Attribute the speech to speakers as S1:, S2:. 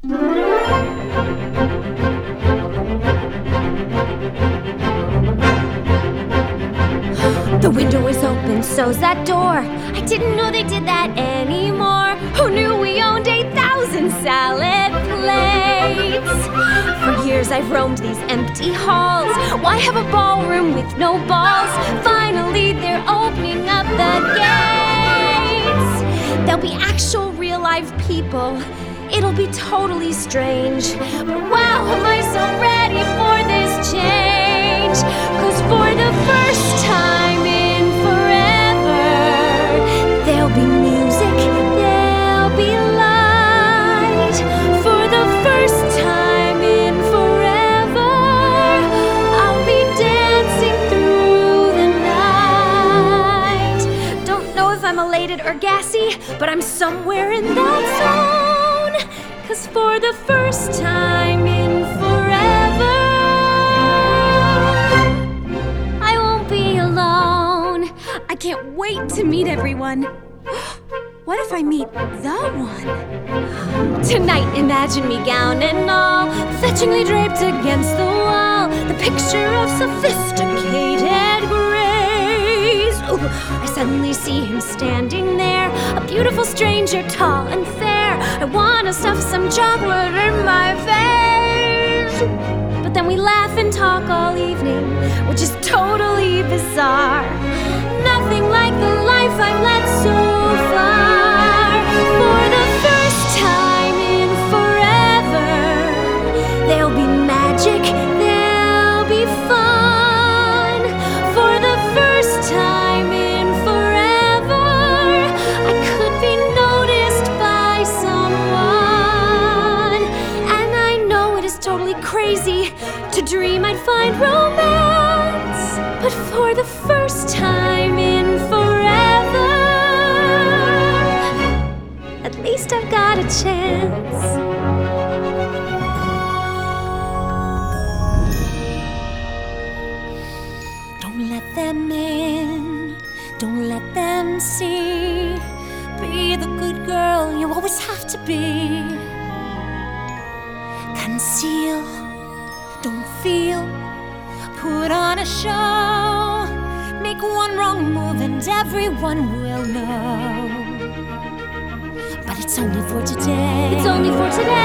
S1: The window is open, so's that door. I didn't know they did that anymore. Who knew we owned 8,000 salad plates? For years I've roamed these empty halls. Why have a ballroom with no balls? Finally they're opening up the gates. There'll be actual real live people. It'll be totally strange. But wow, am I so ready for this change? 'Cause for the first time in forever, there'll be music, there'll be light. For the first time in forever, I'll be dancing through the night. Don't know if I'm elated or gassy, but I'm somewhere in that zone. 'Cause for the first time in forever, I won't be alone. I can't wait to meet everyone. What if I meet the one? Tonight, imagine me gown and all, fetchingly draped against the wall, the picture of sophisticated grace. Ooh, I suddenly see him standing there, a beautiful stranger, tall and fair. I wanna stuff some chocolate in my face. But then we laugh and talk all evening, which is totally bizarre. Nothing like the life I've led so far. For the first time in forever, there'll be magic, there'll be fun. For the first time in forever, I could be noticed by someone. And I know it is totally crazy to dream I'd find romance, but for the first time in forever, at least I've got a chance. Don't let them in, don't let them see. Be the good girl you always have to be. Conceal, don't feel, put on a show. Make one wrong move and everyone will know. But it's only for today. It's only for today.